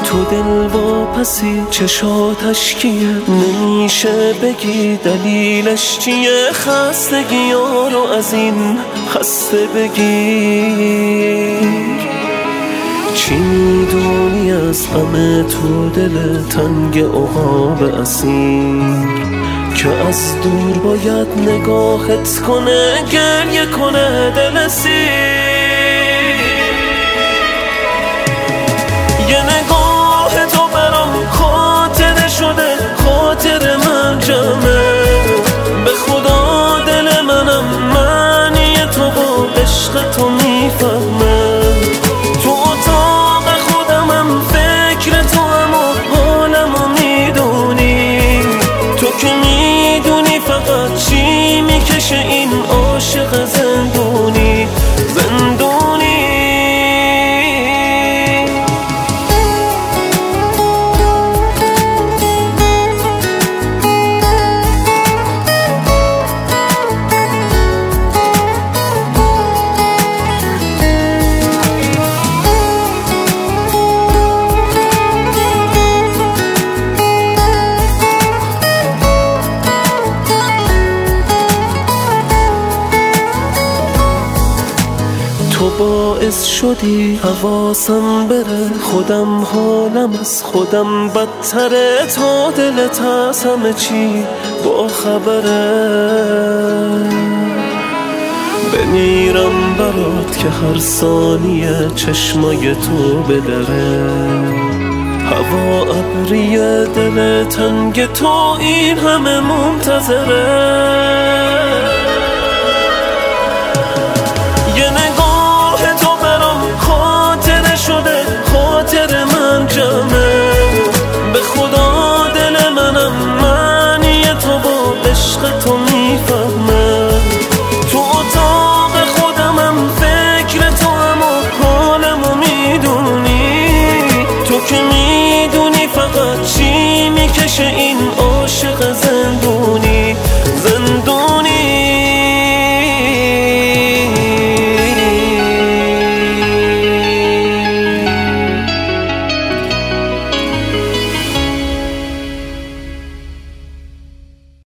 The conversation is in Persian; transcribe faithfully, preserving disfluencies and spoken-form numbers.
تو دل واپسی چشاتش کیه، نمیشه بگی دلیلش چیه. خستگی ها رو از این خسته بگیر. چی میدونی از غم تو دل تنگ عقاب اسیر، که از دور باید نگاهت کنه، گریه کنه دل سیر. یه نگاه تو برام خاطره شده، خاطر من جمعه. به خدا دل منم معنی تو و عشق تو میفهمه. تو اتاق خودمم فکر تو هم و حالمو میدونی. تو که میدونی فقط چی میکشه این عاشق زندونی زندونی. تو باعث شدی حواسم بره، خودم حالم از خودم بدتره. تا دلت از همه چی با خبره، بمیرم برات که هر ثانیه چشمای تو بدره. هوا ابریه دل تنگ تو این همه منتظره.